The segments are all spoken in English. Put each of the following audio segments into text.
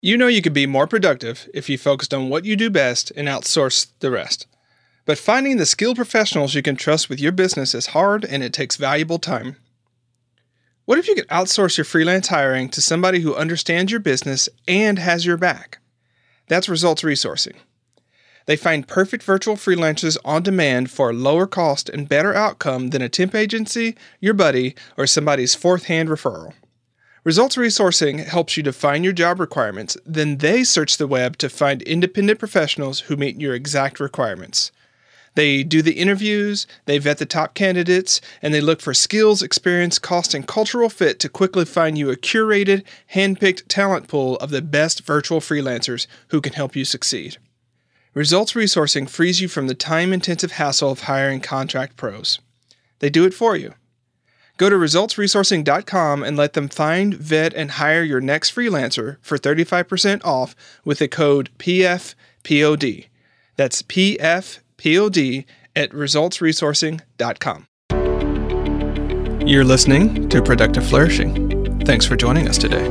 You know you could be more productive if you focused on what you do best and outsourced the rest. But finding the skilled professionals you can trust with your business is hard and it takes valuable time. What if you could outsource your freelance hiring to somebody who understands your business and has your back? That's Results Resourcing. They find perfect virtual freelancers on demand for a lower cost and better outcome than a temp agency, your buddy, or somebody's fourth-hand referral. Results Resourcing helps you define your job requirements, then they search the web to find independent professionals who meet your exact requirements. They do the interviews, they vet the top candidates, and they look for skills, experience, cost, and cultural fit to quickly find you a curated, hand-picked talent pool of the best virtual freelancers who can help you succeed. Results Resourcing frees you from the time-intensive hassle of hiring contract pros. They do it for you. Go to resultsresourcing.com and let them find, vet, and hire your next freelancer for 35% off with the code PFPOD. That's PFPOD at resultsresourcing.com. You're listening to Productive Flourishing. Thanks for joining us today.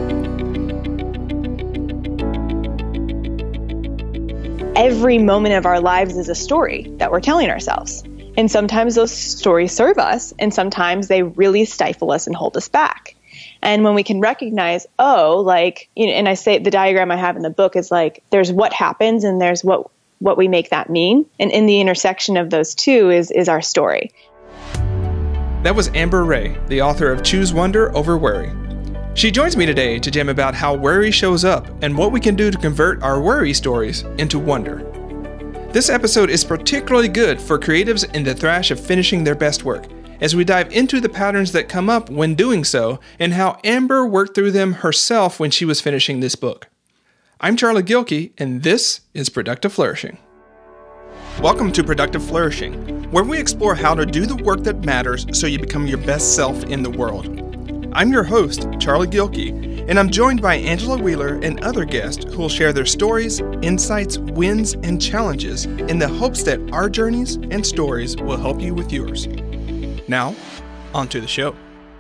Every moment of our lives is a story that we're telling ourselves. And sometimes those stories serve us, and sometimes they really stifle us and hold us back. And when we can recognize, and I say the diagram I have in the book is like, there's what happens and there's what we make that mean. And in the intersection of those two is our story. That was Amber Ray, the author of Choose Wonder Over Worry. She joins me today to jam about how worry shows up and what we can do to convert our worry stories into wonder. This episode is particularly good for creatives in the thrash of finishing their best work, as we dive into the patterns that come up when doing so and how Amber worked through them herself when she was finishing this book. I'm Charlie Gilkey, and this is Productive Flourishing. Welcome to Productive Flourishing, where we explore how to do the work that matters so you become your best self in the world. I'm your host, Charlie Gilkey, and I'm joined by Angela Wheeler and other guests who will share their stories, insights, wins, and challenges in the hopes that our journeys and stories will help you with yours. Now, on to the show.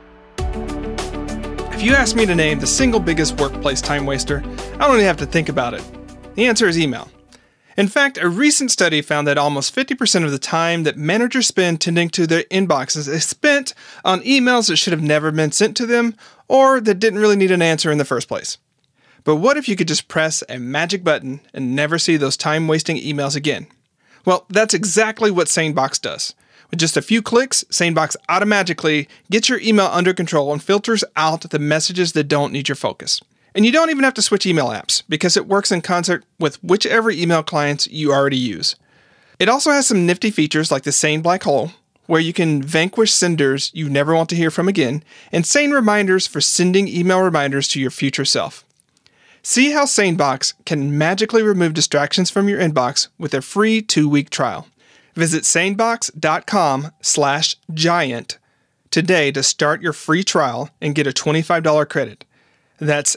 If you ask me to name the single biggest workplace time waster, I don't even have to think about it. The answer is email. In fact, a recent study found that almost 50% of the time that managers spend tending to their inboxes is spent on emails that should have never been sent to them or that didn't really need an answer in the first place. But what if you could just press a magic button and never see those time-wasting emails again? Well, that's exactly what SaneBox does. With just a few clicks, SaneBox automatically gets your email under control and filters out the messages that don't need your focus. And you don't even have to switch email apps because it works in concert with whichever email clients you already use. It also has some nifty features like the Sane Black Hole, where you can vanquish senders you never want to hear from again, and Sane Reminders for sending email reminders to your future self. See how SaneBox can magically remove distractions from your inbox with a free 2-week trial. Visit sanebox.com/giant today to start your free trial and get a $25 credit. That's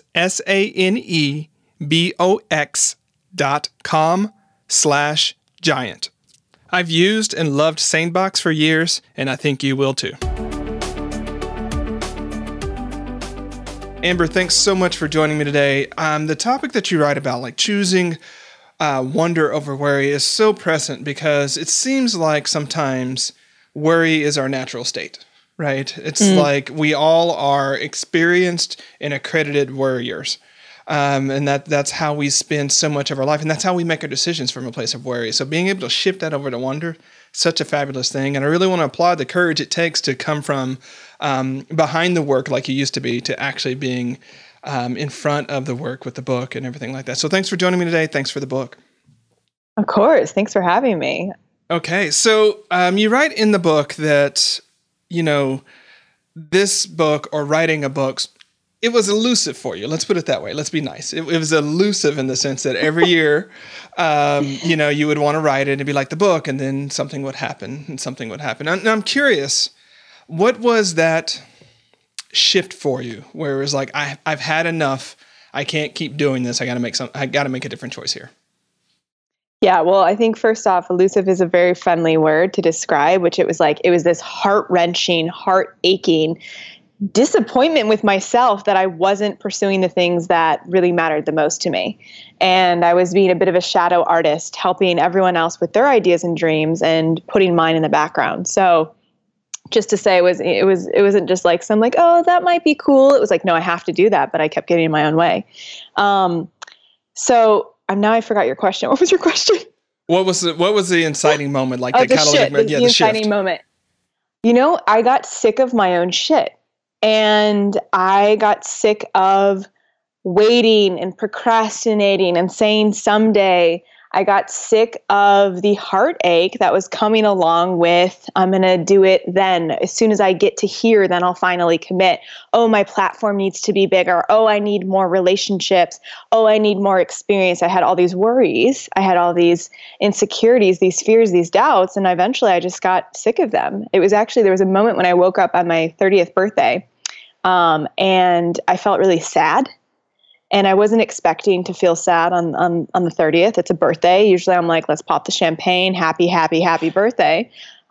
sanebox.com/giant. I've used and loved SaneBox for years, and I think you will too. Amber, thanks so much for joining me today. The topic that you write about, like choosing wonder over worry, is so present because it seems like sometimes worry is our natural state. Right? It's like we all are experienced and accredited worriers. And that's how we spend so much of our life. And that's how we make our decisions from a place of worry. So being able to shift that over to wonder, such a fabulous thing. And I really want to applaud the courage it takes to come from behind the work like you used to be to actually being in front of the work with the book and everything like that. So thanks for joining me today. Thanks for the book. Of course. Thanks for having me. Okay. So you write in the book that this book or writing a book, it was elusive for you. Let's put it that way. Let's be nice. It was elusive in the sense that every year, you would want to write it and be like the book, and then something would happen and something would happen. Now I'm curious, what was that shift for you where it was like, I've had enough. I can't keep doing this. I got to make a different choice here. Yeah, well, I think first off, elusive is a very friendly word to describe, which it was this heart-wrenching, heart-aching disappointment with myself that I wasn't pursuing the things that really mattered the most to me. And I was being a bit of a shadow artist, helping everyone else with their ideas and dreams and putting mine in the background. So just to say, it wasn't just like some like, oh, that might be cool. It was like, no, I have to do that, but I kept getting in my own way. So now I forgot your question. What was your question? What was the inciting moment? Like the inciting moment. I got sick of my own shit. And I got sick of waiting and procrastinating and saying someday. I got sick of the heartache that was coming along with, I'm going to do it then. As soon as I get to here, then I'll finally commit. Oh, my platform needs to be bigger. Oh, I need more relationships. Oh, I need more experience. I had all these worries. I had all these insecurities, these fears, these doubts. And eventually I just got sick of them. There was a moment when I woke up on my 30th birthday, and I felt really sad. And I wasn't expecting to feel sad on the 30th. It's a birthday. Usually I'm like, let's pop the champagne. Happy, happy, happy birthday.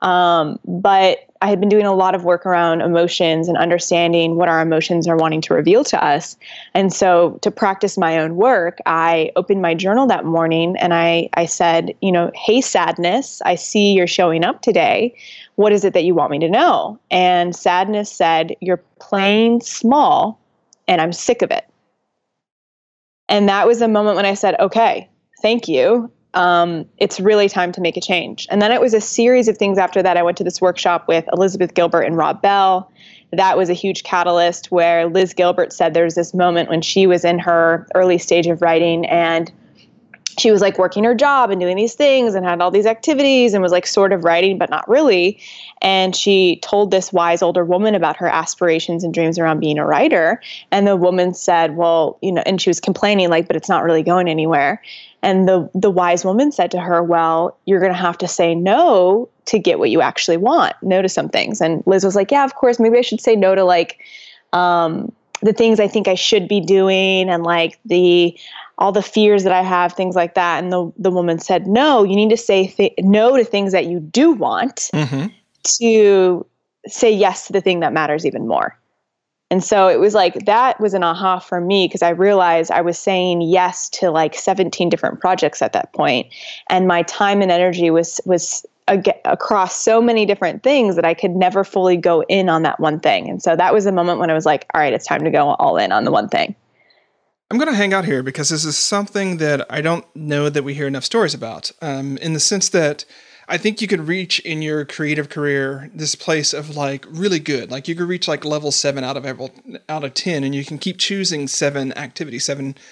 But I had been doing a lot of work around emotions and understanding what our emotions are wanting to reveal to us. And so to practice my own work, I opened my journal that morning and I said, hey, sadness, I see you're showing up today. What is it that you want me to know? And sadness said, you're playing small and I'm sick of it. And that was a moment when I said, okay, thank you. It's really time to make a change. And then it was a series of things after that. I went to this workshop with Elizabeth Gilbert and Rob Bell. That was a huge catalyst where Liz Gilbert said there was this moment when she was in her early stage of writing and she was like working her job and doing these things and had all these activities and was like sort of writing, but not really. And she told this wise older woman about her aspirations and dreams around being a writer. And the woman said, well, and she was complaining like, but it's not really going anywhere. And the wise woman said to her, well, you're going to have to say no to get what you actually want, no to some things. And Liz was like, yeah, of course, maybe I should say no to like, the things I think I should be doing and like all the fears that I have, things like that. And the woman said, no, you need to say no to things that you do want to say yes to the thing that matters even more. And so it was like, that was an aha for me because I realized I was saying yes to like 17 different projects at that point. And my time and energy was across so many different things that I could never fully go in on that one thing. And so that was a moment when I was like, all right, it's time to go all in on the one thing. I'm going to hang out here because this is something that I don't know that we hear enough stories about, in the sense that I think you could reach in your creative career this place of like really good. Like you could reach like level 7 out of 10, and you can keep choosing 7 activities,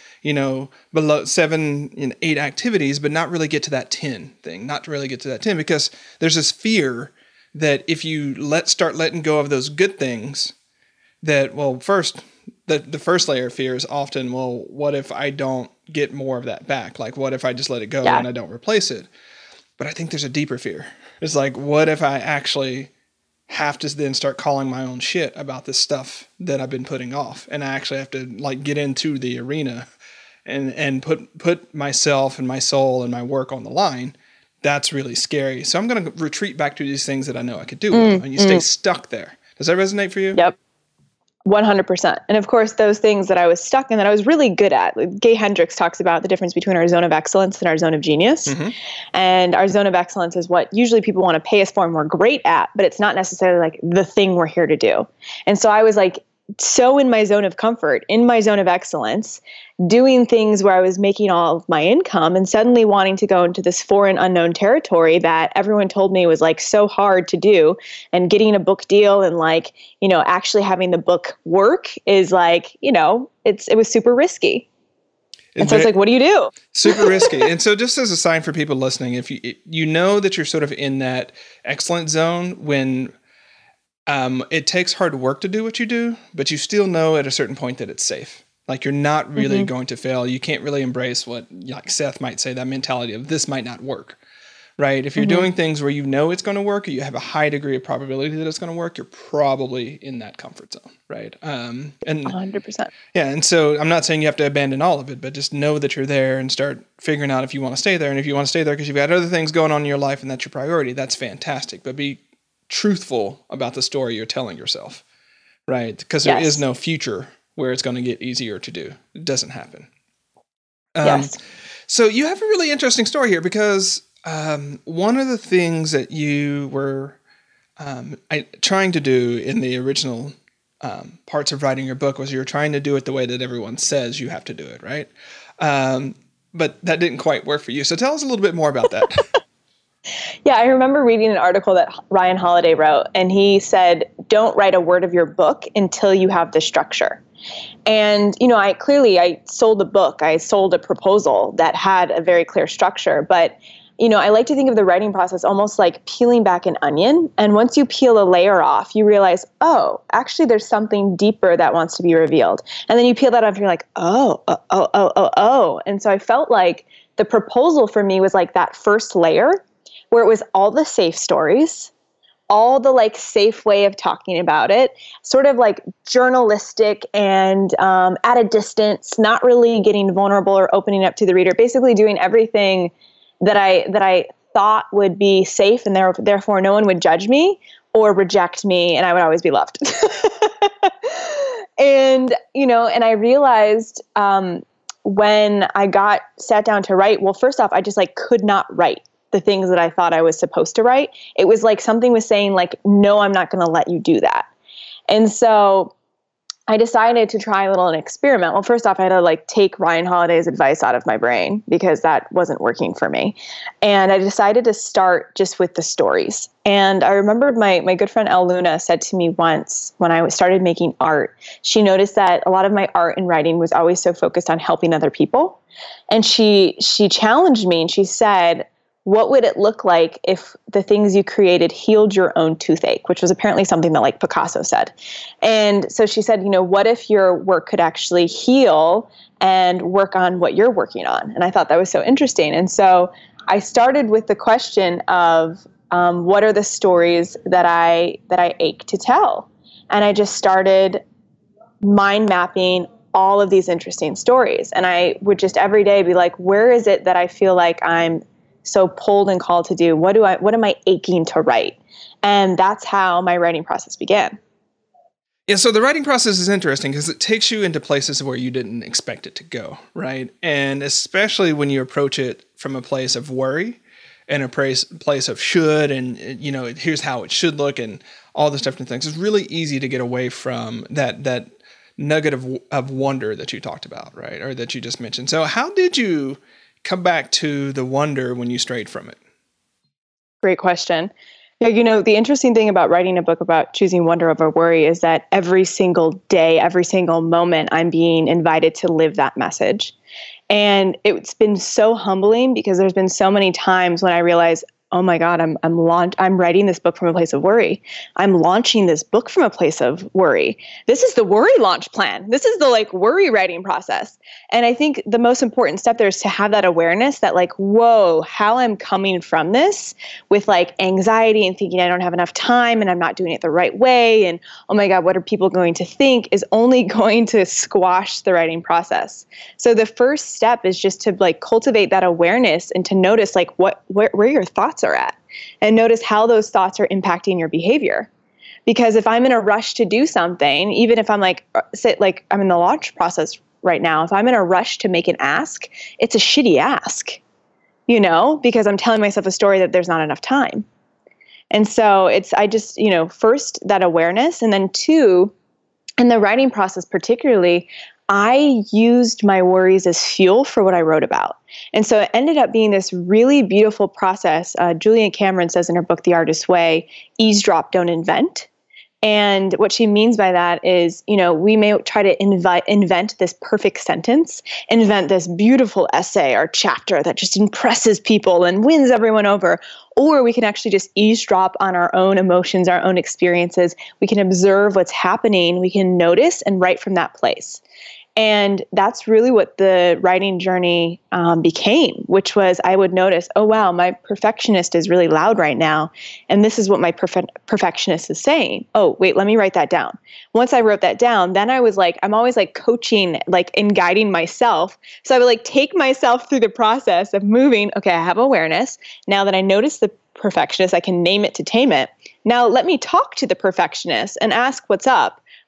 below 7 8 activities, but not really get to that 10 thing, not really get to that 10 because there's this fear that if you start letting go of those good things, that, well, first, the first layer of fear is often, well, what if I don't get more of that back? Like, what if I just let it go and I don't replace it? But I think there's a deeper fear. It's like, what if I actually have to then start calling my own shit about this stuff that I've been putting off? And I actually have to like get into the arena and put myself and my soul and my work on the line. That's really scary. So I'm going to retreat back to these things that I know I could do. And you stay stuck there. Does that resonate for you? Yep. 100%. And of course, those things that I was stuck in that I was really good at. Gay Hendricks talks about the difference between our zone of excellence and our zone of genius. And our zone of excellence is what usually people want to pay us for and we're great at, but it's not necessarily like the thing we're here to do. And so I was like so in my zone of comfort, in my zone of excellence, doing things where I was making all of my income and suddenly wanting to go into this foreign unknown territory that everyone told me was like so hard to do, and getting a book deal and like, actually having the book work is like, it was super risky. And so it's like, what do you do? Super risky. And so just as a sign for people listening, if you know that you're sort of in that excellent zone when it takes hard work to do what you do, but you still know at a certain point that it's safe. Like you're not really going to fail. You can't really embrace what, like Seth might say, that mentality of this might not work, right? If you're doing things where you know it's going to work, or you have a high degree of probability that it's going to work, you're probably in that comfort zone, right? And 100%. Yeah, and so I'm not saying you have to abandon all of it, but just know that you're there and start figuring out if you want to stay there. And if you want to stay there because you've got other things going on in your life and that's your priority, that's fantastic. But be truthful about the story you're telling yourself, right? Because there is Yes. no future where it's going to get easier to do. It doesn't happen. Yes. So you have a really interesting story here because one of the things that you were trying to do in the original parts of writing your book was you were trying to do it the way that everyone says you have to do it, right? But that didn't quite work for you. So tell us a little bit more about that. Yeah, I remember reading an article that Ryan Holiday wrote, and he said, don't write a word of your book until you have the structure. And, I sold a book, I sold a proposal that had a very clear structure, but I like to think of the writing process almost like peeling back an onion. And once you peel a layer off, you realize, oh, actually there's something deeper that wants to be revealed. And then you peel that off and you're like, oh. And so I felt like the proposal for me was like that first layer where it was all the safe stories, all the like safe way of talking about it, sort of like journalistic and at a distance, not really getting vulnerable or opening up to the reader, basically doing everything that I thought would be safe and therefore no one would judge me or reject me and I would always be loved. And I realized when I sat down to write, well, first off, I just like could not write the things that I thought I was supposed to write. It was like something was saying like, no, I'm not going to let you do that. And so I decided to try a little an experiment. Well, first off, I had to like take Ryan Holiday's advice out of my brain because that wasn't working for me. And I decided to start just with the stories. And I remembered my good friend Elle Luna said to me once when I started making art, she noticed that a lot of my art and writing was always so focused on helping other people. And she challenged me and she said, what would it look like if the things you created healed your own toothache, which was apparently something that like Picasso said. And so she said, what if your work could actually heal and work on what you're working on? And I thought that was so interesting. And so I started with the question of what are the stories that I ache to tell? And I just started mind mapping all of these interesting stories. And I would just every day be like, where is it that I feel like I'm so pulled and called to do? What am I aching to write? And that's how my writing process began. Yeah, so the writing process is interesting because it takes you into places where you didn't expect it to go, right? And especially when you approach it from a place of worry and a place of should and, here's how it should look and all this different things. It's really easy to get away from that nugget of wonder that you talked about, right? Or that you just mentioned. So how did you come back to the wonder when you strayed from it? Great question. Yeah, the interesting thing about writing a book about choosing wonder over worry is that every single day, every single moment, I'm being invited to live that message. And it's been so humbling because there's been so many times when I realize, oh my God, I'm writing this book from a place of worry. I'm launching this book from a place of worry. This is the worry launch plan. This is the like worry writing process. And I think the most important step there is to have that awareness that like, whoa, how I'm coming from this with like anxiety and thinking I don't have enough time and I'm not doing it the right way. And oh my God, what are people going to think is only going to squash the writing process. So the first step is just to like cultivate that awareness and to notice like where your thoughts are at and notice how those thoughts are impacting your behavior. Because if I'm in a rush to do something, even if I'm like I'm in the launch process right now, if I'm in a rush to make an ask, it's a shitty ask, because I'm telling myself a story that there's not enough time. And so I just, first that awareness, and then two, in the writing process particularly, I used my worries as fuel for what I wrote about. And so it ended up being this really beautiful process. Julia Cameron says in her book, The Artist's Way, eavesdrop, don't invent. And what she means by that is, we may try to invent this perfect sentence, invent this beautiful essay or chapter that just impresses people and wins everyone over. Or we can actually just eavesdrop on our own emotions, our own experiences. We can observe what's happening. We can notice and write from that place. And that's really what the writing journey became, which was I would notice, oh, wow, my perfectionist is really loud right now. And this is what my perfectionist is saying. Oh, wait, let me write that down. Once I wrote that down, then I was like, I'm always like coaching, like and guiding myself. So I would like take myself through the process of moving. Okay, I have awareness. Now that I notice the perfectionist, I can name it to tame it. Now let me talk to the perfectionist and ask what's up.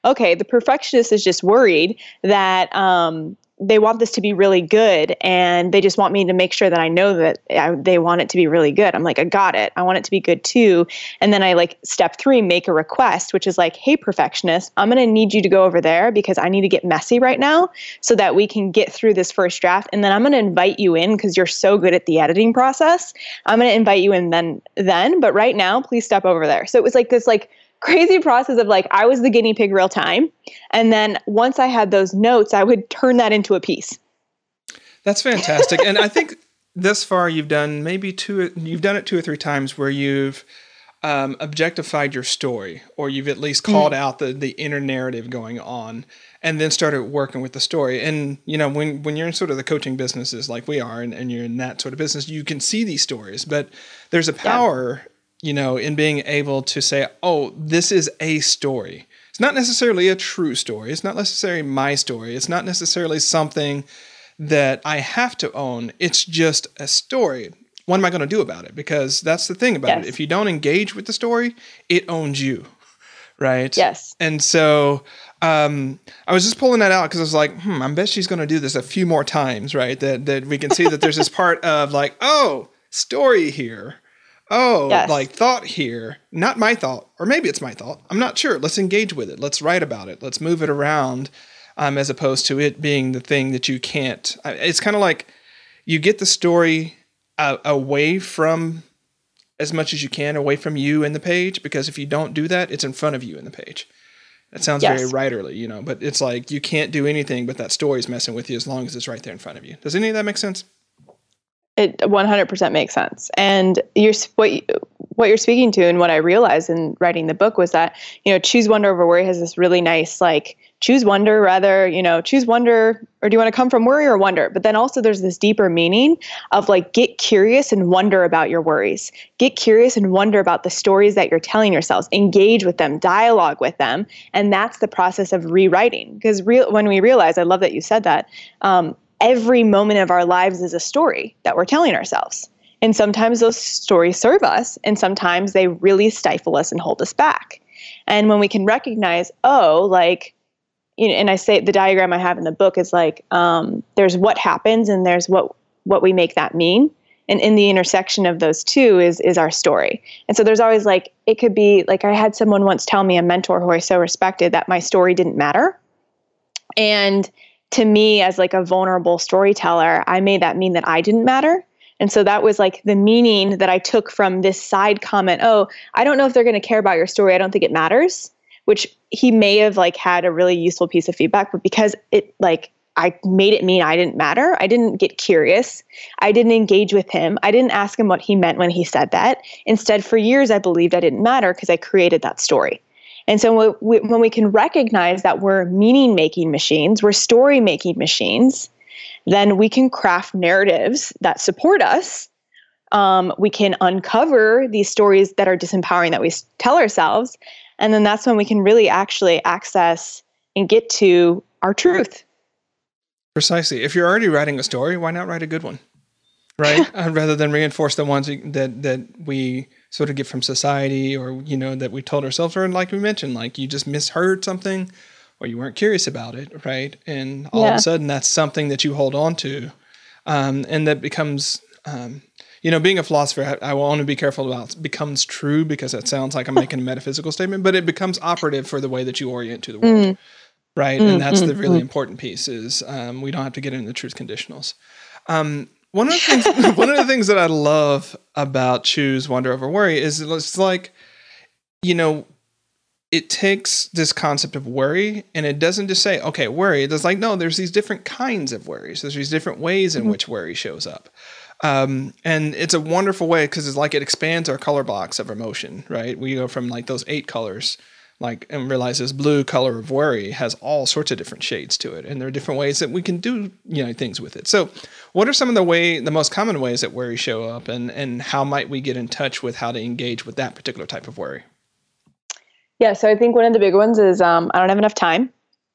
okay, the perfectionist is just worried that they want this to be really good, and they just want me to make sure that I know that they want it to be really good. I'm like, I got it. I want it to be good too. And then I like step 3, make a request, which is like, hey, perfectionist, I'm going to need you to go over there because I need to get messy right now so that we can get through this first draft. And then I'm going to invite you in because you're so good at the editing process. I'm going to invite you in then, but right now, please step over there. So it was like this like crazy process of like, I was the guinea pig real time. And then once I had those notes, I would turn that into a piece. That's fantastic. And I think thus far you've done it 2 or 3 times where you've objectified your story, or you've at least called out the inner narrative going on, and then started working with the story. And, you know, when you're in sort of the coaching businesses like we are, and you're in that sort of business, you can see these stories, but there's a power you know, in being able to say, oh, this is a story. It's not necessarily a true story. It's not necessarily my story. It's not necessarily something that I have to own. It's just a story. What am I going to do about it? Because that's the thing about it. If you don't engage with the story, it owns you, right? Yes. And so I was just pulling that out because I was like, I bet she's going to do this a few more times, right? That we can see that there's this part of like, oh, story here. Oh, like thought here, not my thought, or maybe it's my thought. I'm not sure. Let's engage with it. Let's write about it. Let's move it around, as opposed to it being the thing that you can't. It's kind of like you get the story away from, as much as you can, away from you in the page, because if you don't do that, it's in front of you in the page. That sounds very writerly, you know, but it's like you can't do anything but that story's messing with you as long as it's right there in front of you. Does any of that make sense? It 100% makes sense. And what you're speaking to, and what I realized in writing the book was that, you know, Choose Wonder Over Worry has this really nice, like, choose wonder rather, you know, choose wonder, or do you want to come from worry or wonder? But then also there's this deeper meaning of like, get curious and wonder about your worries. Get curious and wonder about the stories that you're telling yourselves. Engage with them, dialogue with them. And that's the process of rewriting. Because when we realize, I love that you said that, every moment of our lives is a story that we're telling ourselves. And sometimes those stories serve us, and sometimes they really stifle us and hold us back. And when we can recognize, oh, like, you know, and I say the diagram I have in the book is like, there's what happens and there's what we make that mean. And in the intersection of those two is our story. And so there's always like, it could be like, I had someone once tell me, a mentor who I so respected, that my story didn't matter. And to me, as like a vulnerable storyteller, I made that mean that I didn't matter. And so that was like the meaning that I took from this side comment. Oh, I don't know if they're going to care about your story. I don't think it matters, which he may have like had a really useful piece of feedback, but because it like, I made it mean I didn't matter. I didn't get curious. I didn't engage with him. I didn't ask him what he meant when he said that. Instead, for years, I believed I didn't matter because I created that story. And so when we can recognize that we're meaning-making machines, we're story-making machines, then we can craft narratives that support us. We can uncover these stories that are disempowering that we tell ourselves. And then that's when we can really actually access and get to our truth. Precisely. If you're already writing a story, why not write a good one? Right? Rather than reinforce the ones that we sort of get from society, or, you know, that we told ourselves, or like we mentioned, like you just misheard something or you weren't curious about it, right? And all of a sudden that's something that you hold on to. And that becomes, you know, being a philosopher, I want to be careful about becomes true, because that sounds like I'm making a metaphysical statement, but it becomes operative for the way that you orient to the world. Right. And that's the really important piece is we don't have to get into the truth conditionals. One of the things that I love about Choose Wonder Over Worry is it's like, you know, it takes this concept of worry and it doesn't just say, okay, worry. It's like, no, there's these different kinds of worries. There's these different ways in which worry shows up. And it's a wonderful way because it's like it expands our color blocks of emotion, right? We go from like those 8 colors, like, and realize this blue color of worry has all sorts of different shades to it. And there are different ways that we can do, you know, things with it. So what are some of the most common ways that worry show up, and how might we get in touch with how to engage with that particular type of worry? Yeah. So I think one of the big ones is, I don't have enough time,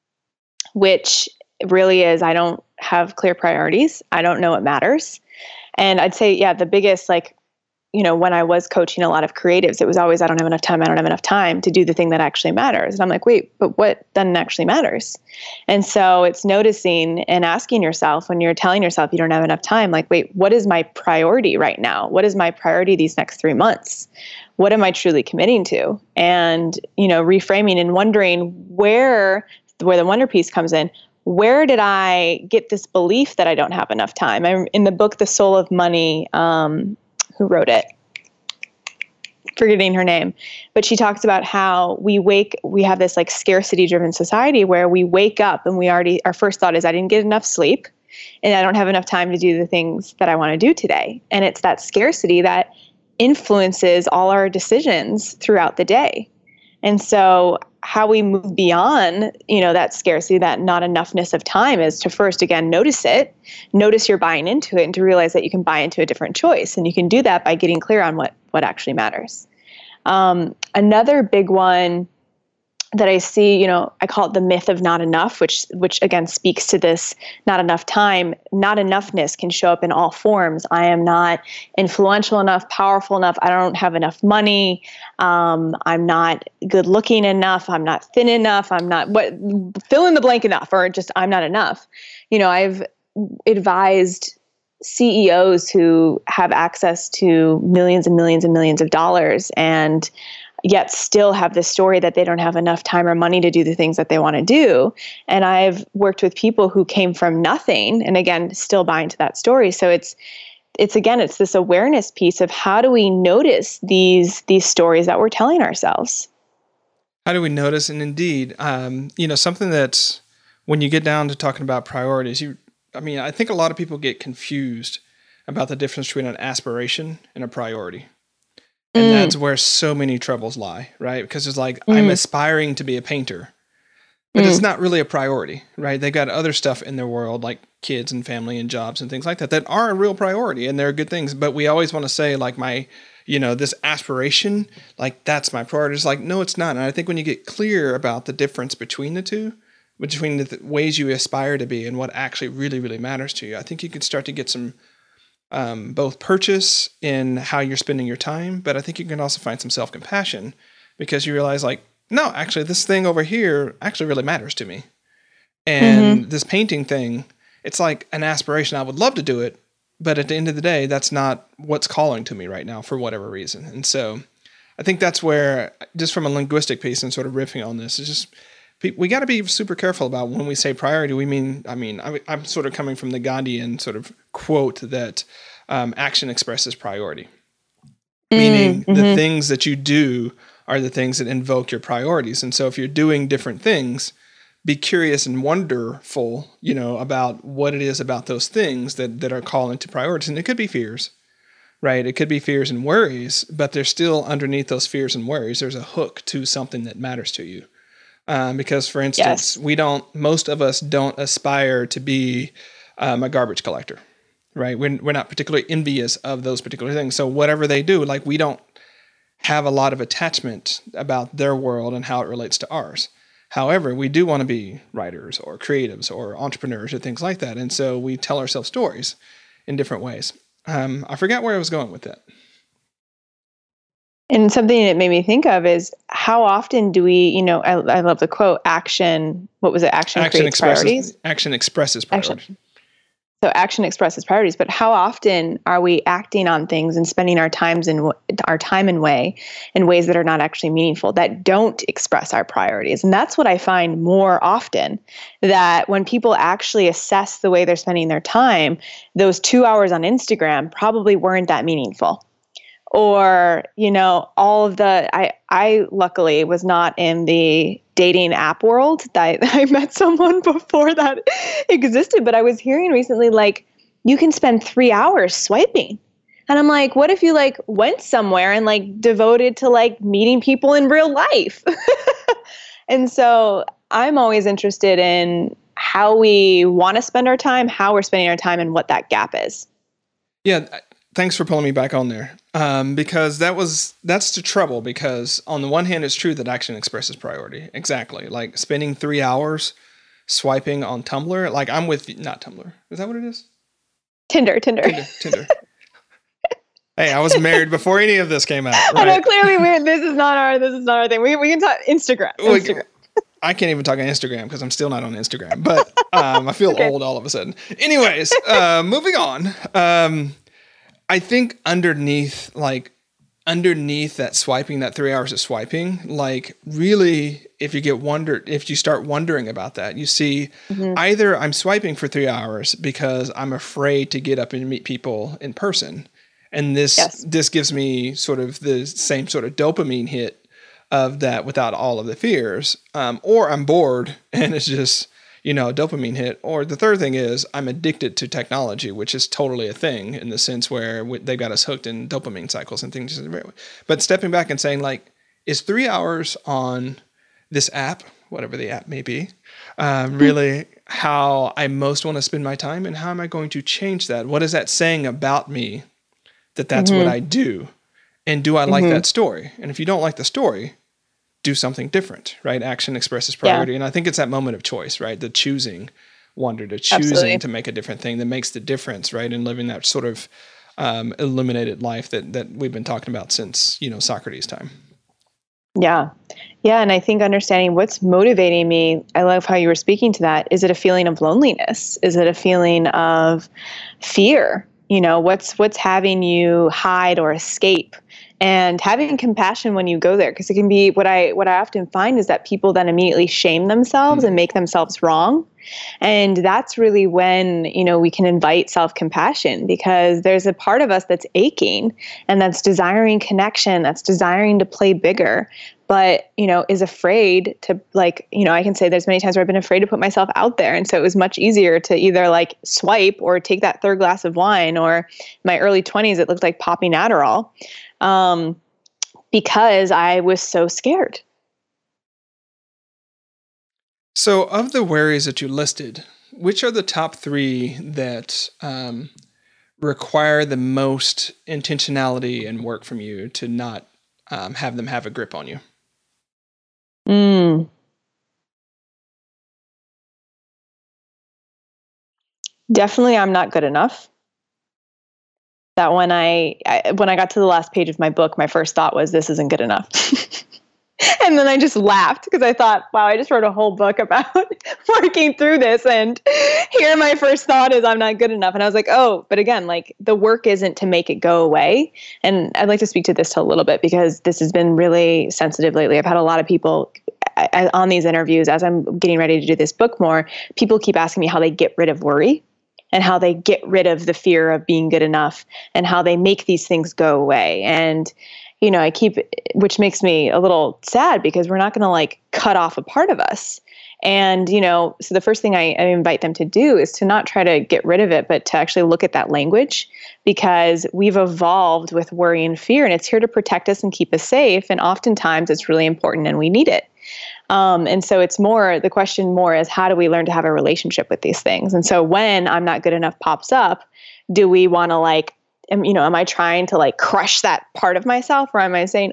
which really is, I don't have clear priorities. I don't know what matters. And I'd say, the biggest, like, when I was coaching a lot of creatives, it was always, I don't have enough time. I don't have enough time to do the thing that actually matters. And I'm like, wait, but what then actually matters? And so it's noticing and asking yourself when you're telling yourself you don't have enough time, like, wait, what is my priority right now? What is my priority these next 3 months? What am I truly committing to? And, reframing and wondering where the wonder piece comes in. Where did I get this belief that I don't have enough time? In the book, The Soul of Money, who wrote it? Forgetting her name, but she talks about how we have this like scarcity driven society where we wake up and our first thought is, I didn't get enough sleep and I don't have enough time to do the things that I want to do today. And it's that scarcity that influences all our decisions throughout the day. And so how we move beyond, that scarcity, that not enoughness of time, is to first, again, notice you're buying into it, and to realize that you can buy into a different choice. And you can do that by getting clear on what actually matters. Another big one that I see, I call it the myth of not enough, which again speaks to this not enough time. Not enoughness can show up in all forms. I am not influential enough, powerful enough. I don't have enough money. I'm not good looking enough. I'm not thin enough. I'm not fill in the blank enough, or just I'm not enough. I've advised CEOs who have access to millions and millions and millions of dollars, and yet still have this story that they don't have enough time or money to do the things that they want to do. And I've worked with people who came from nothing, and again, still buy into that story. So it's this awareness piece of how do we notice these stories that we're telling ourselves? How do we notice? And indeed, something that's, when you get down to talking about priorities, I think a lot of people get confused about the difference between an aspiration and a priority. And that's where so many troubles lie, right? Because it's like, I'm aspiring to be a painter, but it's not really a priority, right? They've got other stuff in their world, like kids and family and jobs and things like that are a real priority, and they're good things. But we always want to say, like, this aspiration, like, that's my priority. It's like, no, it's not. And I think when you get clear about the difference between the two, between the ways you aspire to be and what actually really, really matters to you, I think you can start to get some both purchase in how you're spending your time, but I think you can also find some self-compassion, because you realize, like, no, actually this thing over here actually really matters to me. And this painting thing, it's like an aspiration. I would love to do it, but at the end of the day, that's not what's calling to me right now for whatever reason. And so I think that's where, just from a linguistic piece and sort of riffing on this, is just, we got to be super careful about when we say priority. I'm sort of coming from the Gandhian sort of quote that action expresses priority, meaning the things that you do are the things that invoke your priorities. And so if you're doing different things, be curious and wonderful, about what it is about those things that are calling to priorities. And it could be fears, right? It could be fears and worries, but there's still underneath those fears and worries, there's a hook to something that matters to you. Because, for instance, most of us don't aspire to be a garbage collector, right? We're not particularly envious of those particular things. So whatever they do, like, we don't have a lot of attachment about their world and how it relates to ours. However, we do want to be writers or creatives or entrepreneurs or things like that. And so we tell ourselves stories in different ways. I forgot where I was going with that. And something that made me think of is, how often do we, I love the quote, action creates priorities. Action expresses priorities. So action expresses priorities, but how often are we acting on things and spending our time in ways that are not actually meaningful, that don't express our priorities? And that's what I find more often, that when people actually assess the way they're spending their time, those 2 hours on Instagram probably weren't that meaningful. Or, all of I luckily was not in the dating app world. I met someone before that existed, but I was hearing recently, like, you can spend 3 hours swiping. And I'm like, what if you went somewhere and devoted to meeting people in real life? And so I'm always interested in how we want to spend our time, how we're spending our time, and what that gap is. Yeah. Thanks for pulling me back on there. Because that's the trouble, because on the one hand, it's true that action expresses priority. Exactly. Like spending 3 hours swiping on Tumblr. Like, I'm with you, not Tumblr. Is that what it is? Tinder. Hey, I was married before any of this came out. Right? I know, clearly this is not our thing. We can talk Instagram. I can't even talk on Instagram because I'm still not on Instagram, but I feel old all of a sudden. Anyways, moving on. I think underneath that swiping, that 3 hours of swiping, like really, if you start wondering about that, you see either I'm swiping for 3 hours because I'm afraid to get up and meet people in person. And this gives me sort of the same sort of dopamine hit of that without all of the fears. Or I'm bored and it's just, a dopamine hit. Or the third thing is I'm addicted to technology, which is totally a thing in the sense where they got us hooked in dopamine cycles and things. But stepping back and saying, like, is 3 hours on this app, whatever the app may be, really how I most want to spend my time, and how am I going to change that? What is that saying about me that's what I do? And do I like that story? And if you don't like the story, do something different, right? Action expresses priority. Yeah. And I think it's that moment of choice, right? The choosing to make a different thing that makes the difference, right? And living that sort of illuminated life that we've been talking about since, Socrates' time. Yeah. Yeah. And I think understanding what's motivating me, I love how you were speaking to that. Is it a feeling of loneliness? Is it a feeling of fear? What's having you hide or escape, and having compassion when you go there. Because it can be what I often find is that people then immediately shame themselves and make themselves wrong. And that's really when, we can invite self-compassion, because there's a part of us that's aching and that's desiring connection, that's desiring to play bigger, but, is afraid to, I can say there's many times where I've been afraid to put myself out there. And so it was much easier to either swipe or take that third glass of wine, or in my early 20s, it looked like popping Adderall, because I was so scared. So of the worries that you listed, which are the top 3 that require the most intentionality and work from you to not have them have a grip on you? Definitely, I'm not good enough. That when I got to the last page of my book, my first thought was, this isn't good enough. And then I just laughed because I thought, wow, I just wrote a whole book about working through this. And here my first thought is, I'm not good enough. And I was like, oh, but again, the work isn't to make it go away. And I'd like to speak to this a little bit, because this has been really sensitive lately. I've had a lot of people on these interviews, as I'm getting ready to do this book more, people keep asking me how they get rid of worry, and how they get rid of the fear of being good enough, and how they make these things go away. And, which makes me a little sad, because we're not going to cut off a part of us. And, so the first thing I invite them to do is to not try to get rid of it, but to actually look at that language, because we've evolved with worry and fear, and it's here to protect us and keep us safe. And oftentimes it's really important and we need it. And so the question is, how do we learn to have a relationship with these things? And so when I'm not good enough pops up, do we want to am I trying to crush that part of myself, or am I saying,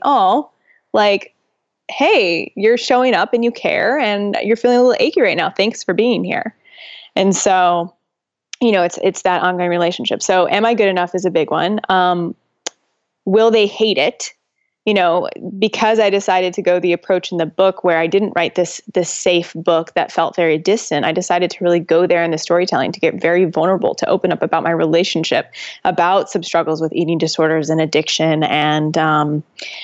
hey, you're showing up and you care and you're feeling a little achy right now. Thanks for being here. And so, it's that ongoing relationship. So am I good enough is a big one. Will they hate it? Because I decided to go the approach in the book where I didn't write this safe book that felt very distant. I decided to really go there in the storytelling, to get very vulnerable, to open up about my relationship, about some struggles with eating disorders and addiction. And I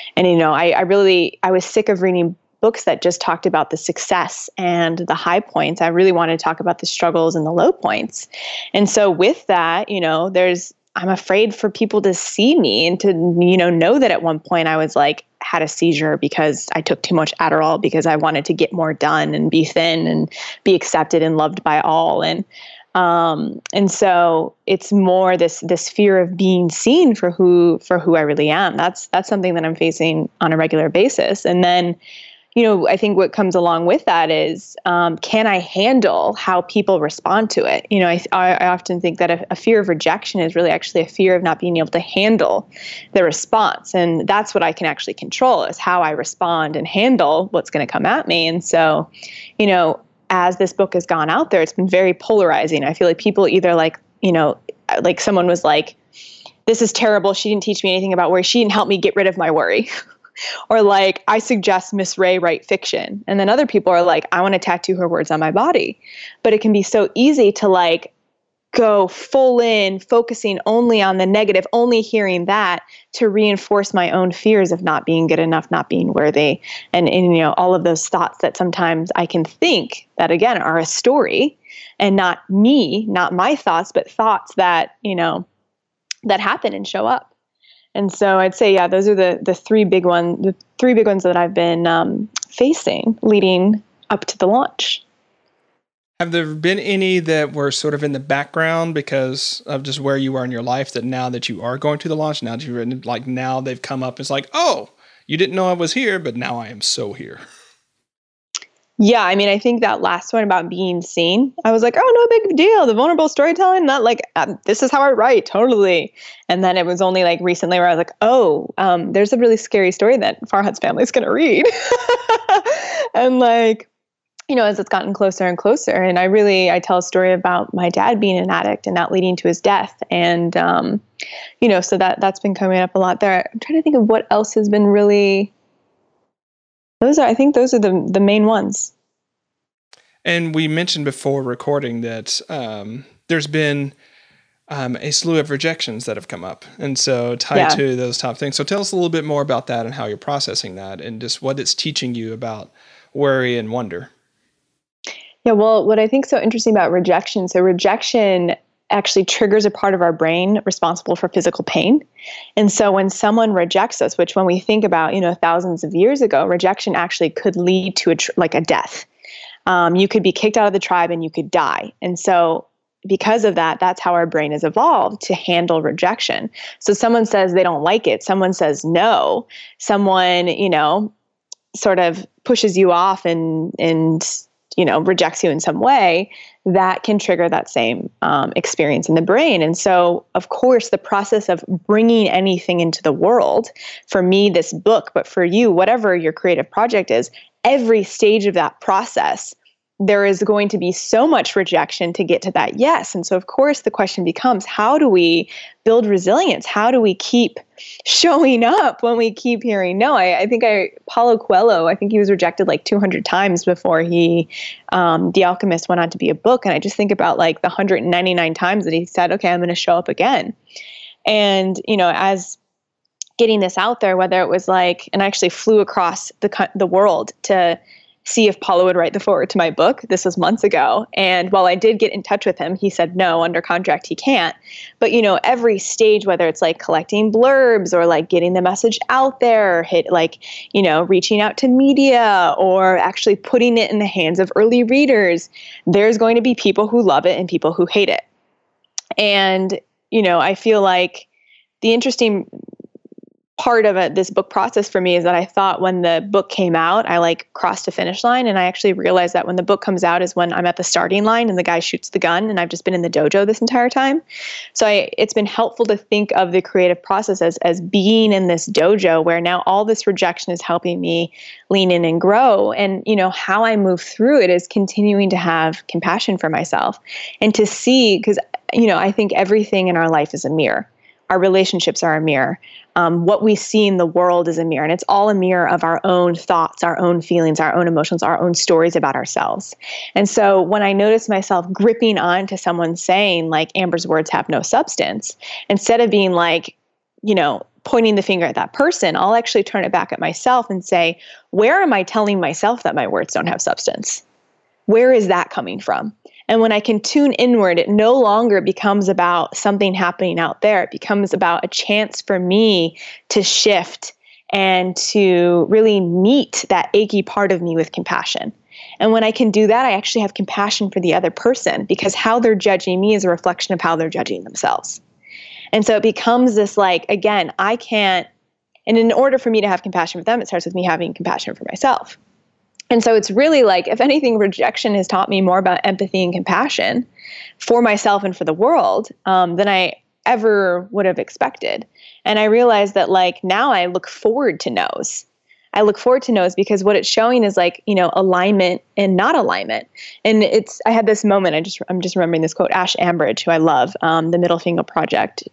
was sick of reading books that just talked about the success and the high points. I really wanted to talk about the struggles and the low points. And so with that, I'm afraid for people to see me and to, know that at one point I was had a seizure because I took too much Adderall because I wanted to get more done and be thin and be accepted and loved by all. And so it's more this fear of being seen for who I really am. That's something that I'm facing on a regular basis. And then, I think what comes along with that is, can I handle how people respond to it? I often think that a fear of rejection is really actually a fear of not being able to handle the response. And that's what I can actually control, is how I respond and handle what's going to come at me. And so, as this book has gone out there, it's been very polarizing. I feel like people either someone was this is terrible. She didn't teach me anything about worry. She didn't help me get rid of my worry. Or like, I suggest Miss Ray write fiction. And then other people are like, I want to tattoo her words on my body. But it can be so easy to like go full in, focusing only on the negative, only hearing that to reinforce my own fears of not being good enough, not being worthy. And all of those thoughts that sometimes I can think that, again, are a story and not me, not my thoughts, but thoughts that, that happen and show up. And so I'd say, yeah, those are the three big ones that I've been facing leading up to the launch. Have there been any that were sort of in the background because of just where you are in your life that now that you are going to the launch, now that you've written, like now they've come up, it's like, oh, you didn't know I was here, but now I am so here. Yeah, I mean, I think that last one about being seen, I was like, oh, no big deal. The vulnerable storytelling, not like, this is how I write, totally. And then it was only like recently where I was like, oh, there's a really scary story that Farhad's family is going to read. And like, as it's gotten closer and closer. And I tell a story about my dad being an addict and that leading to his death. And, so that's been coming up a lot there. I'm trying to think of what else has been really... I think those are the main ones. And we mentioned before recording that there's been a slew of rejections that have come up. And so tied to those top things. So tell us a little bit more about that and how you're processing that and just what it's teaching you about worry and wonder. Yeah, well, what I think is so interesting about rejection, so rejection actually triggers a part of our brain responsible for physical pain. And so when someone rejects us, which when we think about, thousands of years ago, rejection actually could lead to a death. You could be kicked out of the tribe and you could die. And so because of that, that's how our brain has evolved to handle rejection. So someone says they don't like it. Someone says no. Someone, sort of pushes you off and rejects you in some way, that can trigger that same experience in the brain. And so, of course, the process of bringing anything into the world, for me, this book, but for you, whatever your creative project is, every stage of that process, there is going to be so much rejection to get to that yes. And so, of course, the question becomes, how do we build resilience? How do we keep showing up when we keep hearing no? I think Paulo Coelho, I think he was rejected like 200 times before The Alchemist went on to be a book. And I just think about like the 199 times that he said, okay, I'm going to show up again. And, as getting this out there, whether it was like, and I actually flew across the world to see if Paulo would write the foreword to my book. This was months ago. And while I did get in touch with him, he said, no, under contract, he can't. But, every stage, whether it's like collecting blurbs or like getting the message out there, reaching out to media or actually putting it in the hands of early readers, there's going to be people who love it and people who hate it. And, I feel like the interesting part of this book process for me is that I thought when the book came out, I crossed a finish line. And I actually realized that when the book comes out is when I'm at the starting line and the guy shoots the gun and I've just been in the dojo this entire time. So it's been helpful to think of the creative process as being in this dojo where now all this rejection is helping me lean in and grow. And, how I move through it is continuing to have compassion for myself and to see, because, I think everything in our life is a mirror. Our relationships are a mirror. What we see in the world is a mirror, and it's all a mirror of our own thoughts, our own feelings, our own emotions, our own stories about ourselves. And so when I notice myself gripping on to someone saying like Amber's words have no substance, instead of being like, pointing the finger at that person, I'll actually turn it back at myself and say, where am I telling myself that my words don't have substance? Where is that coming from? And when I can tune inward, it no longer becomes about something happening out there. It becomes about a chance for me to shift and to really meet that achy part of me with compassion. And when I can do that, I actually have compassion for the other person because how they're judging me is a reflection of how they're judging themselves. And so it becomes this again, I can't, and in order for me to have compassion for them, it starts with me having compassion for myself. And so it's really if anything, rejection has taught me more about empathy and compassion for myself and for the world than I ever would have expected. And I realized that now I look forward to no's. I look forward to no's because what it's showing is like, alignment and not alignment. And I had this moment, I'm just remembering this quote, Ash Ambridge, who I love, the Middle Finger Project.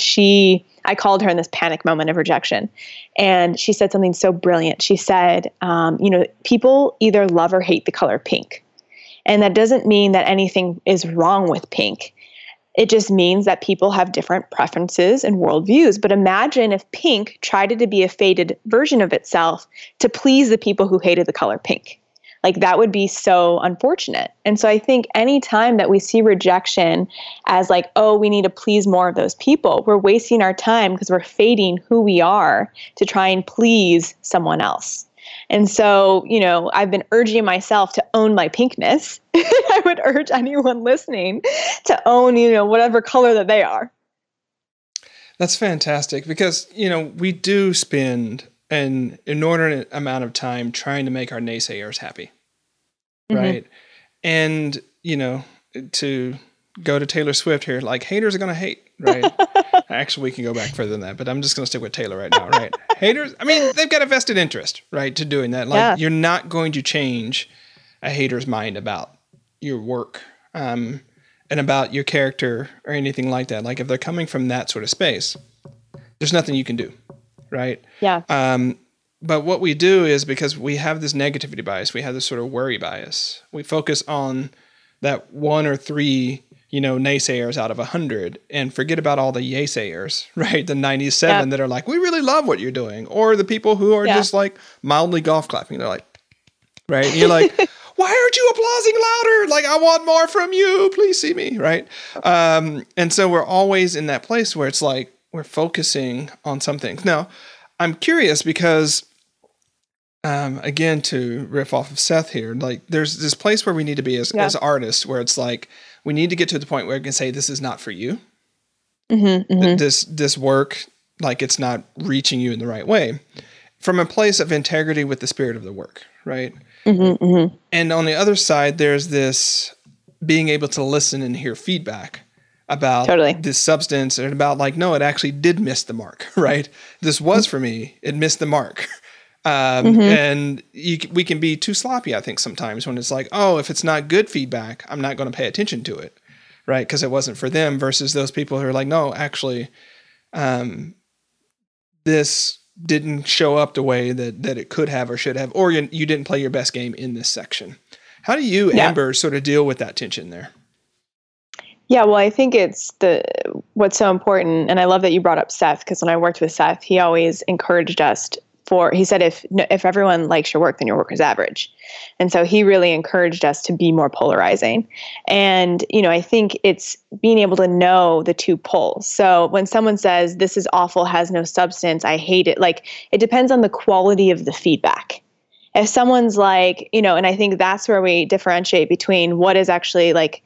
I called her in this panic moment of rejection. And she said something so brilliant. She said, people either love or hate the color pink. And that doesn't mean that anything is wrong with pink. It just means that people have different preferences and worldviews. But imagine if pink tried to be a faded version of itself to please the people who hated the color pink. Like, that would be so unfortunate. And so I think anytime that we see rejection as like, oh, we need to please more of those people, we're wasting our time because we're fading who we are to try and please someone else. And so, I've been urging myself to own my pinkness. I would urge anyone listening to own, whatever color that they are. That's fantastic because, we do spend an inordinate amount of time trying to make our naysayers happy, right? And, to go to Taylor Swift here, like, haters are going to hate, right? Actually, we can go back further than that, but I'm just going to stick with Taylor right now, right? Haters, I mean, they've got a vested interest, right, to doing that. Like, You're not going to change a hater's mind about your work and about your character or anything like that. Like, if they're coming from that sort of space, there's nothing you can do, right? Yeah. But what we do is, because we have this negativity bias, we have this sort of worry bias, we focus on that one or three naysayers out of 100 and forget about all the yaysayers, right? The 97 that are like, we really love what you're doing. Or the people who are just like mildly golf clapping. They're like, right? And you're like, why aren't you applauding louder? Like, I want more from you. Please see me, right? And so we're always in that place where it's like, we're focusing on something. Now, I'm curious because, again, to riff off of Seth here, like, there's this place where we need to be as artists, where it's like, we need to get to the point where we can say, this is not for you. This work, like, it's not reaching you in the right way, from a place of integrity with the spirit of the work, right? And on the other side, there's this being able to listen and hear feedback about this substance, and about like, no, it actually did miss the mark, right? This was for me, it missed the mark. And we can be too sloppy, I think, sometimes, when it's like, oh, if it's not good feedback, I'm not going to pay attention to it, right? Because it wasn't for them, versus those people who are like, no, actually, this didn't show up the way that it could have or should have, or you didn't play your best game in this section. How do you, Amber, sort of deal with that tension there? Yeah, well, I think it's what's so important, and I love that you brought up Seth, because when I worked with Seth, he always encouraged us he said, if everyone likes your work, then your work is average. And so he really encouraged us to be more polarizing. And, I think it's being able to know the two poles. So when someone says, this is awful, has no substance, I hate it, like, it depends on the quality of the feedback. If someone's like, and I think that's where we differentiate between what is actually like,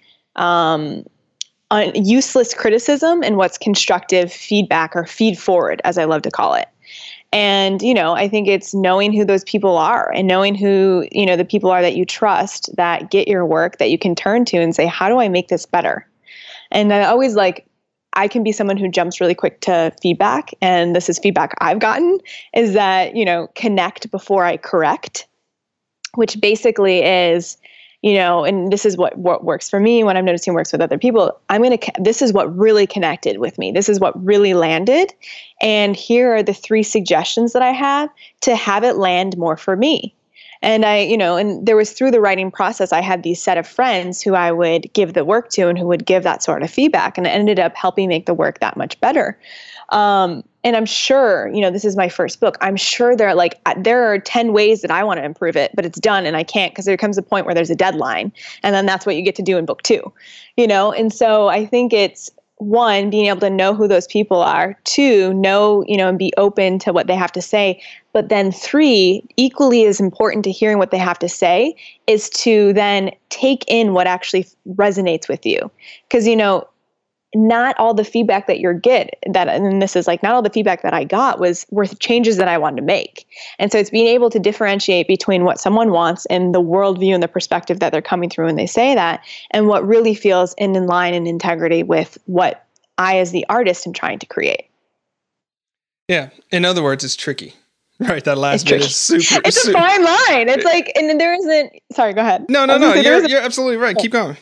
useless criticism and what's constructive feedback, or feed forward, as I love to call it. And, I think it's knowing who those people are, and knowing who, the people are that you trust, that get your work, that you can turn to and say, how do I make this better? And I always I can be someone who jumps really quick to feedback. And this is feedback I've gotten, is that, connect before I correct, which basically is, and this is what works for me when I'm noticing works with other people. This is what really connected with me. This is what really landed. And here are the 3 suggestions that I have to have it land more for me. And and there was, through the writing process, I had these set of friends who I would give the work to and who would give that sort of feedback. And it ended up helping make the work that much better. And I'm sure, this is my first book. I'm sure there are 10 ways that I want to improve it, but it's done and I can't, because there comes a point where there's a deadline, and then that's what you get to do in book 2, And so I think it's, 1, being able to know who those people are, 2, know, and be open to what they have to say. But then 3, equally as important to hearing what they have to say, is to then take in what actually resonates with you. Because, not all the feedback that and this is like, not all the feedback that I got was worth changes that I wanted to make. And so it's being able to differentiate between what someone wants and the worldview and the perspective that they're coming through when they say that, and what really feels in line and integrity with what I, as the artist, am trying to create. Yeah. In other words, it's tricky. Right. That last It's bit tricky. is super. It's a fine line. It's like, and then there isn't. Sorry, go ahead. No. You're absolutely right. Keep going.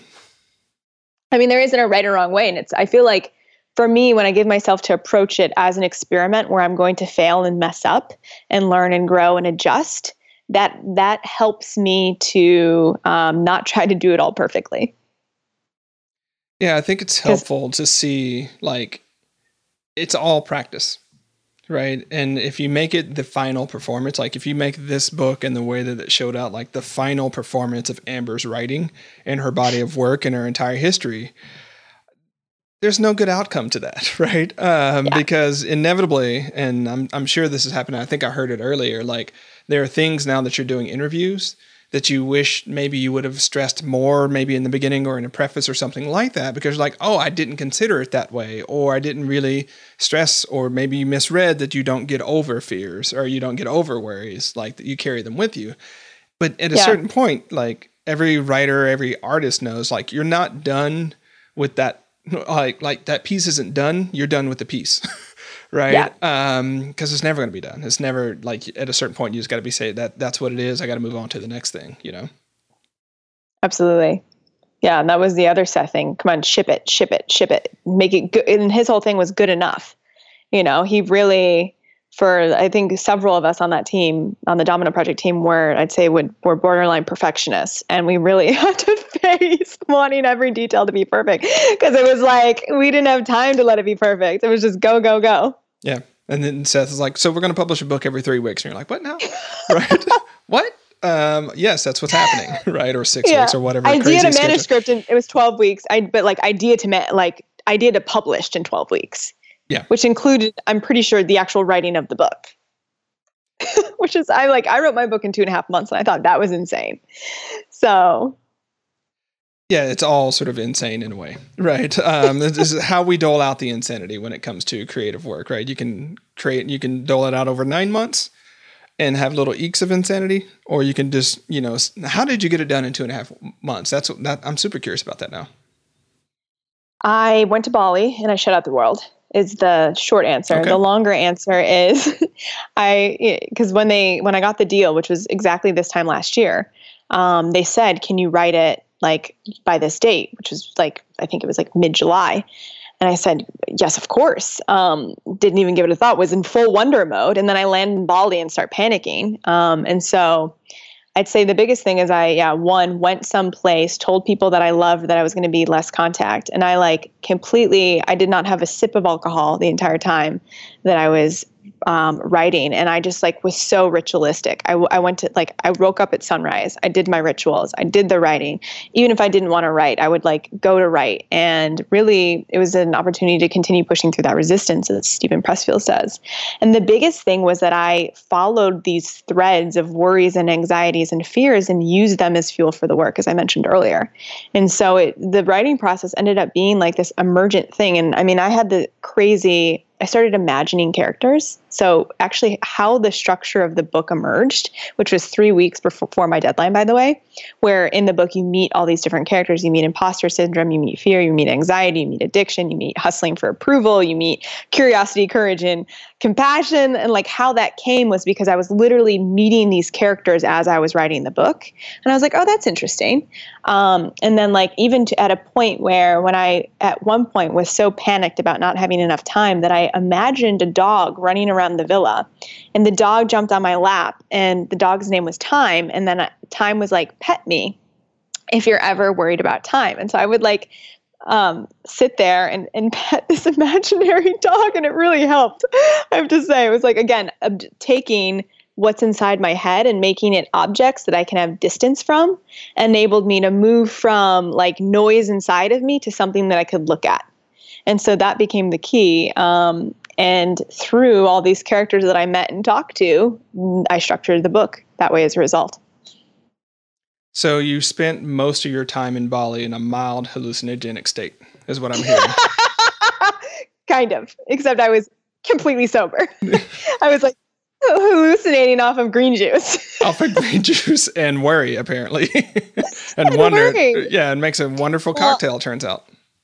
I mean, there isn't a right or wrong way, and I feel like for me, when I give myself to approach it as an experiment where I'm going to fail and mess up and learn and grow and adjust, that helps me to not try to do it all perfectly. Yeah, I think it's helpful to see, like, it's all practice, right? And if you make it the final performance, like if you make this book and the way that it showed out, like the final performance of Amber's writing and her body of work and her entire history, there's no good outcome to that, right? Because inevitably, and I'm sure this is happening, I think I heard it earlier, like there are things now that you're doing interviews that you wish maybe you would have stressed more, maybe in the beginning or in a preface or something like that, because like, oh, I didn't consider it that way, or I didn't really stress, or maybe you misread that you don't get over fears or you don't get over worries, like that you carry them with you. But at a certain point, like every writer, every artist knows, like you're not done with that. Like that piece isn't done. You're done with the piece, right? Yeah. Because it's never going to be done. It's never like at a certain point you just got to be saying that's what it is. I got to move on to the next thing, you know? Absolutely. Yeah. And that was the other Seth thing. Come on, ship it, make it good. And his whole thing was good enough. You know, he really, for I think several of us on that team, on the Domino Project team, were I'd say were borderline perfectionists, and we really had to face wanting every detail to be perfect because it was like we didn't have time to let it be perfect. It was just go, go, go. Yeah, and then Seth is like, "So we're going to publish a book every 3 weeks," and you're like, "What now?" Right? What? Yes, that's what's happening, right? Or 6 weeks or whatever. Idea to manuscript, and it was 12 weeks. But idea to published in 12 weeks. Yeah. Which included, I'm pretty sure, the actual writing of the book. Which is, I wrote my book in 2.5 months, and I thought that was insane. So. Yeah, it's all sort of insane in a way, right? This is how we dole out the insanity when it comes to creative work, right? You can dole it out over 9 months and have little eeks of insanity, or you can just, how did you get it done in 2.5 months? I'm super curious about that now. I went to Bali and I shut out the world. Is the short answer. Okay. The longer answer is because when I got the deal, which was exactly this time last year, they said, can you write it like by this date, which was like, I think it was like mid-July. And I said, yes, of course. Didn't even give it a thought, was in full wonder mode. And then I land in Bali and start panicking. And so I'd say the biggest thing is went someplace, told people that I loved that I was going to be less contact. And I did not have a sip of alcohol the entire time that I was writing. And I just was so ritualistic. I went to I woke up at sunrise. I did my rituals. I did the writing. Even if I didn't want to write, I would go to write. And really it was an opportunity to continue pushing through that resistance, as Stephen Pressfield says. And the biggest thing was that I followed these threads of worries and anxieties and fears and used them as fuel for the work, as I mentioned earlier. And so the writing process ended up being this emergent thing. And I mean, I started imagining characters. So actually how the structure of the book emerged, which was 3 weeks before my deadline, by the way, where in the book you meet all these different characters. You meet imposter syndrome, you meet fear, you meet anxiety, you meet addiction, you meet hustling for approval, you meet curiosity, courage, and compassion. And how that came was because I was literally meeting these characters as I was writing the book. And I was like, oh, that's interesting. And then even at a point where when I at one point was so panicked about not having enough time that I imagined a dog running around the villa, and the dog jumped on my lap, and the dog's name was Time. And then Time was like, pet me if you're ever worried about time. And so I would sit there and pet this imaginary dog, and it really helped. I have to say, it was again, taking what's inside my head and making it objects that I can have distance from enabled me to move from noise inside of me to something that I could look at. And so that became the key. And through all these characters that I met and talked to, I structured the book that way as a result. So you spent most of your time in Bali in a mild hallucinogenic state, is what I'm hearing. Kind of, except I was completely sober. I was hallucinating off of green juice. Off of green juice and worry, apparently. And wonder. Worry. Yeah, it makes a wonderful cocktail, turns out.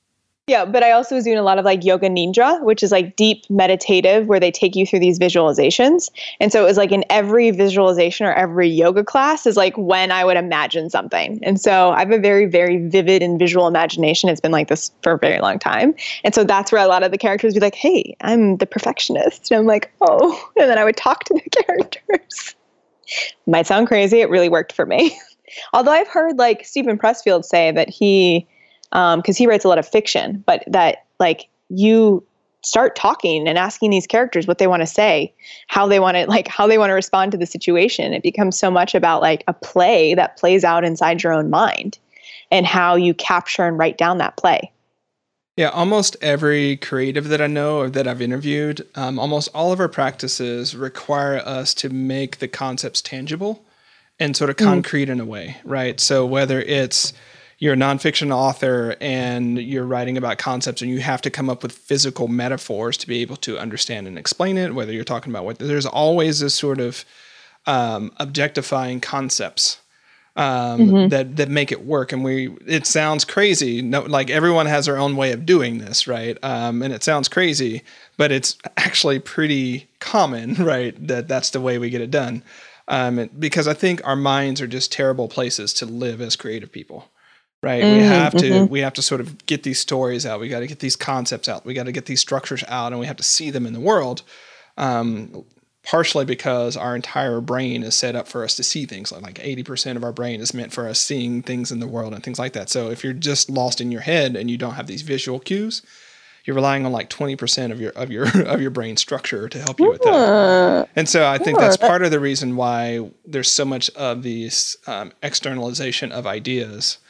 Yeah, but I also was doing a lot of like yoga nidra, which is like deep meditative where they take you through these visualizations. And so it was like in every visualization or every yoga class is like when I would imagine something. And so I have a very, very vivid and visual imagination. It's been like this for a very long time. And so that's where a lot of the characters would be like, hey, I'm the perfectionist. And I'm like, oh, and then I would talk to the characters. Might sound crazy. It really worked for me. Although I've heard like Stephen Pressfield say that because he writes a lot of fiction, but that like you start talking and asking these characters what they want to say, how they want to respond to the situation. It becomes so much about like a play that plays out inside your own mind and how you capture and write down that play. Yeah, almost every creative that I know or that I've interviewed, almost all of our practices require us to make the concepts tangible and sort of concrete in a way, right? So whether it's you're a nonfiction author and you're writing about concepts and you have to come up with physical metaphors to be able to understand and explain it, whether you're talking about there's always this sort of objectifying concepts that make it work. And it sounds crazy. No, like everyone has their own way of doing this, right? And it sounds crazy, but it's actually pretty common, right? That's the way we get it done. Because I think our minds are just terrible places to live as creative people. Right. We have to sort of get these stories out. We got to get these concepts out. We got to get these structures out, and we have to see them in the world. Partially because our entire brain is set up for us to see things. Like 80% of our brain is meant for us seeing things in the world and things like that. So if you're just lost in your head and you don't have these visual cues, you're relying on like 20% of your brain structure to help you with that. And so I think that's part of the reason why there's so much of these externalization of ideas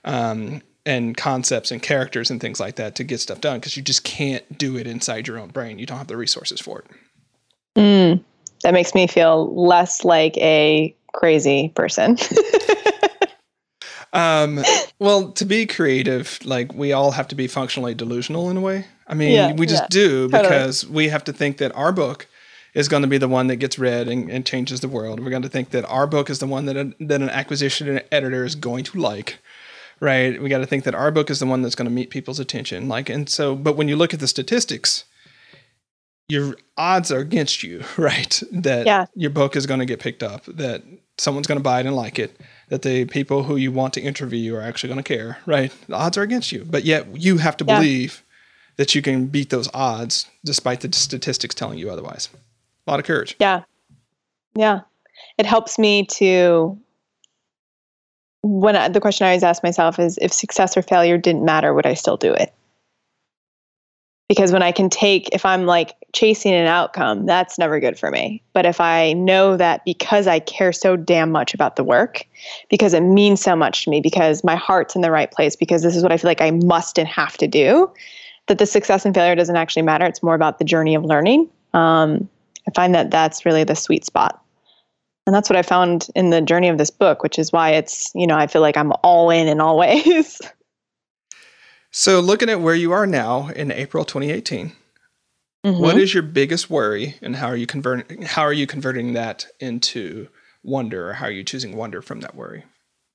and concepts and characters and things like that to get stuff done, because you just can't do it inside your own brain. You don't have the resources for it. That makes me feel less like a crazy person. Well, to be creative, like we all have to be functionally delusional in a way. I mean, we just do, because we have to think that our book is going to be the one that gets read and changes the world. We're going to think that our book is the one that an acquisition editor is going to like. Right. We got to think that our book is the one that's going to meet people's attention. But when you look at the statistics, your odds are against you, right? That your book is going to get picked up, that someone's going to buy it and like it, that the people who you want to interview are actually going to care, right? The odds are against you, but yet you have to believe that you can beat those odds despite the statistics telling you otherwise. A lot of courage. Yeah. Yeah. It helps me to... the question I always ask myself is, if success or failure didn't matter, would I still do it? Because if I'm like chasing an outcome, that's never good for me. But if I know that because I care so damn much about the work, because it means so much to me, because my heart's in the right place, because this is what I feel like I must and have to do, that the success and failure doesn't actually matter. It's more about the journey of learning. I find that that's really the sweet spot. And that's what I found in the journey of this book, which is why it's, I feel like I'm all in all ways. So looking at where you are now in April 2018, what is your biggest worry, and how are you converting that into wonder, or how are you choosing wonder from that worry?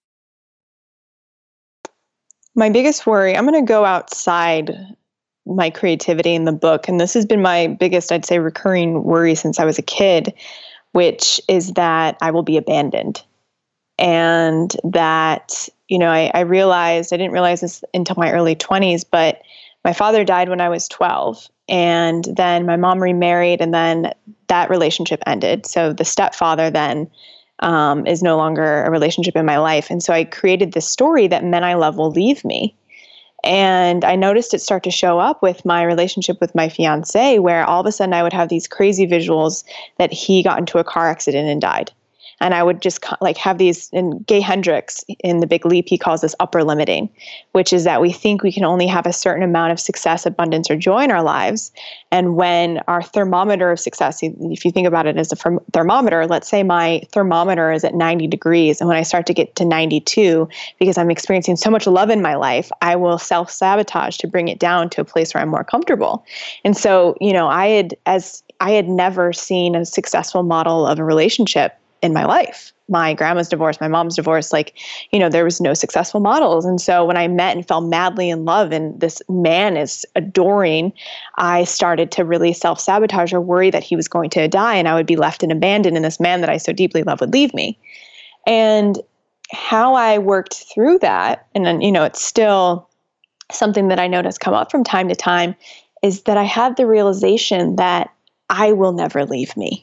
My biggest worry, I'm going to go outside my creativity in the book. And this has been my biggest, I'd say, recurring worry since I was a kid, which is that I will be abandoned. And that, I didn't realize this until my early 20s, but my father died when I was 12. And then my mom remarried, and then that relationship ended. So the stepfather then is no longer a relationship in my life. And so I created this story that men I love will leave me. And I noticed it start to show up with my relationship with my fiance, where all of a sudden I would have these crazy visuals that he got into a car accident and died. And I would just have these, and Gay Hendricks in The Big Leap, he calls this upper limiting, which is that we think we can only have a certain amount of success, abundance, or joy in our lives. And when our thermometer of success, if you think about it as a thermometer, let's say my thermometer is at 90 degrees. And when I start to get to 92, because I'm experiencing so much love in my life, I will self-sabotage to bring it down to a place where I'm more comfortable. And so, I had never seen a successful model of a relationship in my life. My grandma's divorced, my mom's divorced, there was no successful models. And so when I met and fell madly in love and this man is adoring, I started to really self-sabotage or worry that he was going to die and I would be left and abandoned and this man that I so deeply love would leave me. And how I worked through that, and then, it's still something that I notice come up from time to time, is that I had the realization that I will never leave me.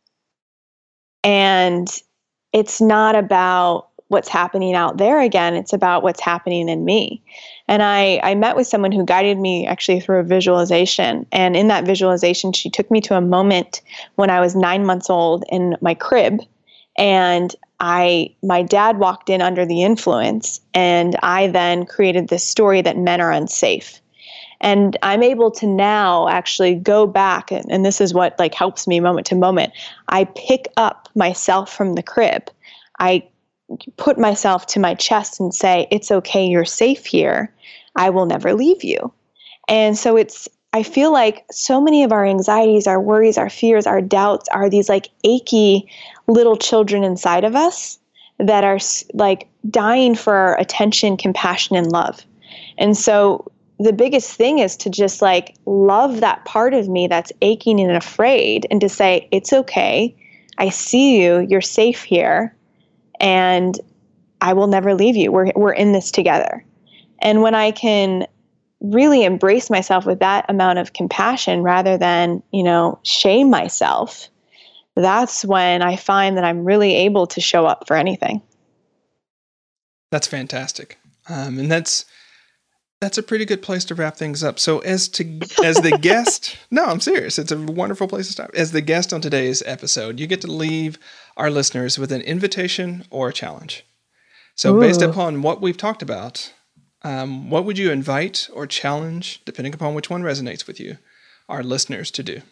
And it's not about what's happening out there again. It's about what's happening in me. And I met with someone who guided me actually through a visualization. And in that visualization, she took me to a moment when I was 9 months old in my crib. And my dad walked in under the influence. And I then created this story that men are unsafe. And I'm able to now actually go back, and this is what helps me moment to moment. I pick up myself from the crib. I put myself to my chest and say, it's okay, you're safe here. I will never leave you. And so I feel like so many of our anxieties, our worries, our fears, our doubts are these achy little children inside of us that are dying for attention, compassion, and love. And so the biggest thing is to just love that part of me that's aching and afraid and to say, it's okay. I see you. You're safe here. And I will never leave you. We're in this together. And when I can really embrace myself with that amount of compassion rather than, shame myself, that's when I find that I'm really able to show up for anything. That's fantastic. And that's a pretty good place to wrap things up. So as the guest, no, I'm serious. It's a wonderful place to stop. As the guest on today's episode, you get to leave our listeners with an invitation or a challenge. So based upon what we've talked about, what would you invite or challenge, depending upon which one resonates with you, our listeners to do?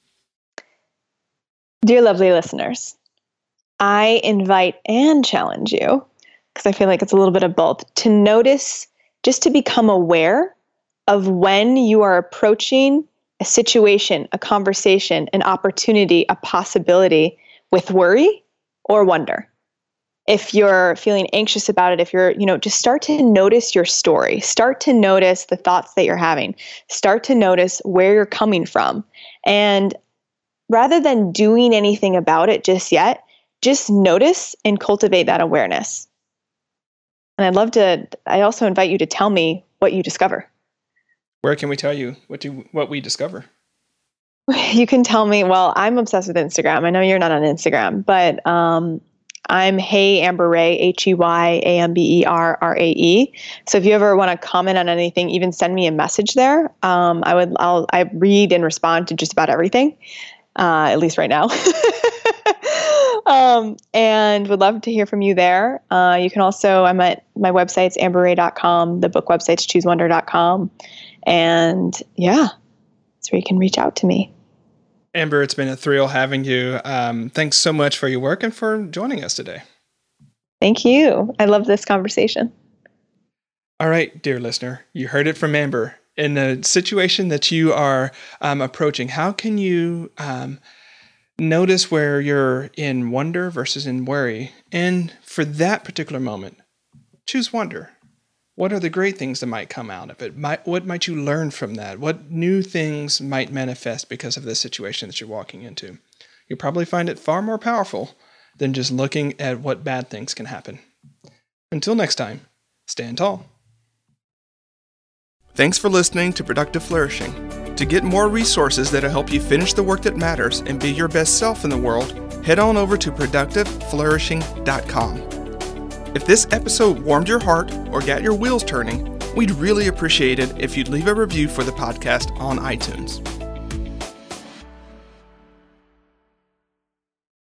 Dear lovely listeners, I invite and challenge you, because I feel like it's a little bit of both, to notice, just to become aware of when you are approaching a situation, a conversation, an opportunity, a possibility with worry or wonder. If you're feeling anxious about it, if you're, just start to notice your story, start to notice the thoughts that you're having, start to notice where you're coming from. And rather than doing anything about it just yet, just notice and cultivate that awareness. And I also invite you to tell me what you discover. Where can we tell you what we discover? You can tell me, well, I'm obsessed with Instagram. I know you're not on Instagram, but I'm Hey Amber Rae, HeyAmberRae. So if you ever want to comment on anything, even send me a message there. I read and respond to just about everything, at least right now. And would love to hear from you there. You can also, I'm at my website's amberrae.com, the book website's choosewonder.com. And yeah, that's where you can reach out to me. Amber, it's been a thrill having you. Thanks so much for your work and for joining us today. Thank you. I love this conversation. All right, dear listener, you heard it from Amber. In a situation that you are approaching, how can you notice where you're in wonder versus in worry? And for that particular moment, choose wonder. What are the great things that might come out of it? What might you learn from that? What new things might manifest because of the situation that you're walking into? You'll probably find it far more powerful than just looking at what bad things can happen. Until next time, stand tall. Thanks for listening to Productive Flourishing. To get more resources that'll help you finish the work that matters and be your best self in the world, head on over to productiveflourishing.com. If this episode warmed your heart or got your wheels turning, we'd really appreciate it if you'd leave a review for the podcast on iTunes.